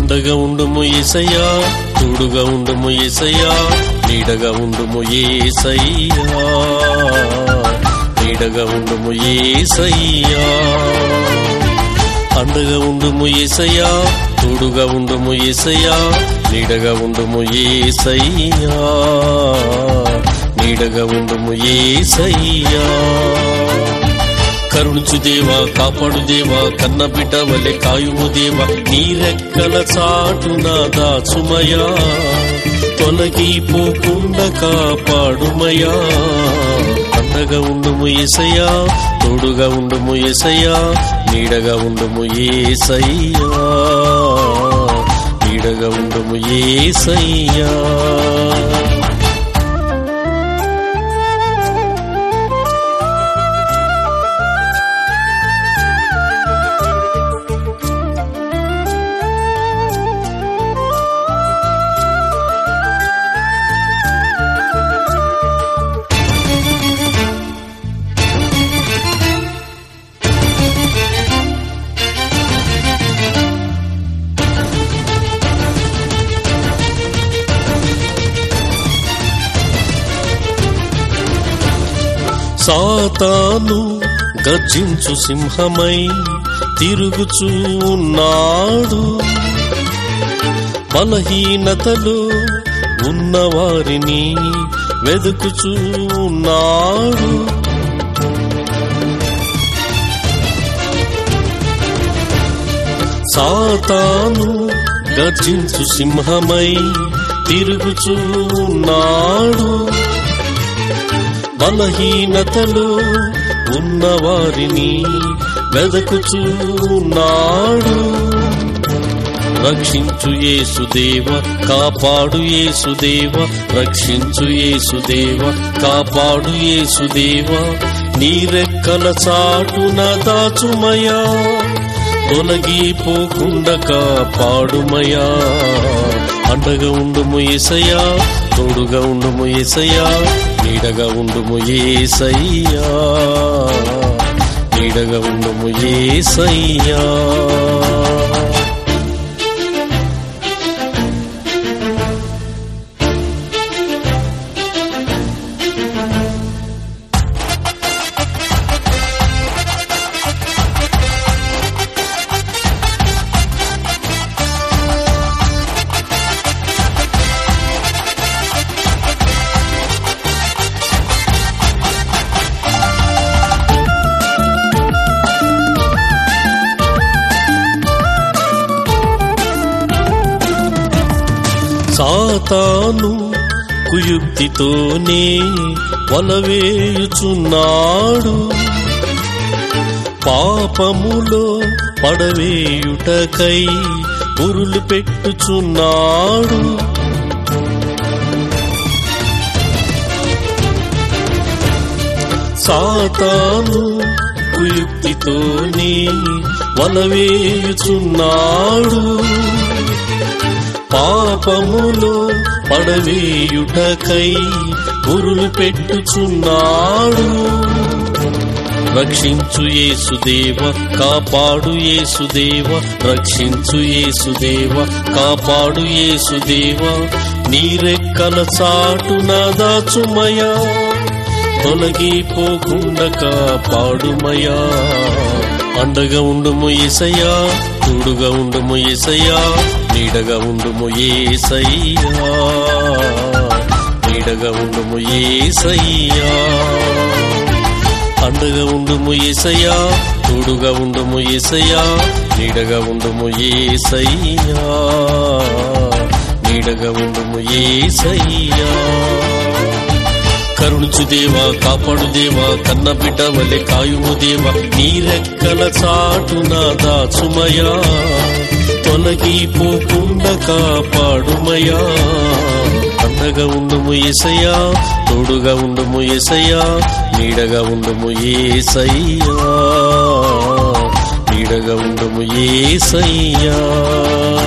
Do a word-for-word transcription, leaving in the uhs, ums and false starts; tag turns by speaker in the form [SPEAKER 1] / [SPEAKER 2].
[SPEAKER 1] అండగా ఉండుము యేసయ్యా, తోడుగా ఉండుము యేసయ్యా, నీడగా ఉండుము యేసయ్యా, నీడగా ఉండుము యేసయ్యా. అండగా ఉండుము యేసయ్యా, తోడుగా ఉండుము యేసయ్యా, నీడగా ఉండుము యేసయ్యా, నీడగా ఉండుము యేసయ్యా. కరుణించు దేవా, కాపాడు దేవా, కన్న బిడ్డ వలె కాయుము దేవా, నీ రెక్కల చాటున దాచుమయా, తొలగిపోకుండా కాపాడుమయా. అండగా ఉండుము యేసయ్యా, తోడుగా ఉండుము యేసయ్యా, నీడగా ఉండుము యేసయ్యా, నీడగా ఉండుము యేసయ్యా. సాతాను గర్జించు సింహమై తిరుగుచూ ఉన్నాడు, బలహీనతలో ఉన్నవారిని వెదుకుచూ ఉన్నాడు. సాతాను గర్జించు సింహమై తిరుగుచూ ఉన్నాడు, బలహీనతలో ఉన్నవారిని వెదకుచూ ఉన్నాడు. రక్షించు యేసుదేవ, కాపాడు యేసుదేవ, రక్షించు యేసుదేవ, కాపాడు యేసుదేవ, నీ రెక్కల చాటున దాచుమయా, తొలగిపోకుండా కాపాడుమయా. అండగా ఉండుము యేసయ్యా, తోడుగా ఉండుము యేసయ్యా, నీడగా ఉండుము యేసయ్యా, నీడగా ఉండుము యేసయ్యా. సాతాను కుయుక్తితోనే వలవేయుచున్నాడు, పాపములో పడవేయుటకై ఉరులు పెట్టుచున్నాడు. సాతాను కుయుక్తితోనే వలవేయుచున్నాడు, పాపములో పడవేయుటకై ఉరులు పెట్టుచున్నాడు. రక్షించు యేసుదేవ, కాపాడు యేసుదేవ, రక్షించు యేసుదేవ, కాపాడు యేసుదేవ, నీ రెక్కల చాటున దాచుమయా, తొలగిపోకుండా కాపాడుమయా. అండగా ఉండుము యేసయ్యా, తోడుగా ఉండుము యేసయ్యా, నీడగా ఉండుము యేసయ్యా, నీడగా ఉండుము యేసయ్యా. అండగా ఉండుము యేసయ్యా, తోడుగా ఉండుము యేసయ్యా, నీడగా ఉండుము యేసయ్యా, నీడగా ఉండుము యేసయ్యా. కరుణించు దేవా, కాపాడు దేవా, కన్న బిడ్డ వలె కాయుము దేవా, నీ రెక్కల చాటున దాచుమయా, తొలగిపోకుండా కాపాడుమయా. అండగా ఉండుము యేసయ్యా, తోడుగా ఉండుము యేసయ్యా, నీడగా ఉండుము యేసయ్యా, నీడగా ఉండుము యేసయ్యా.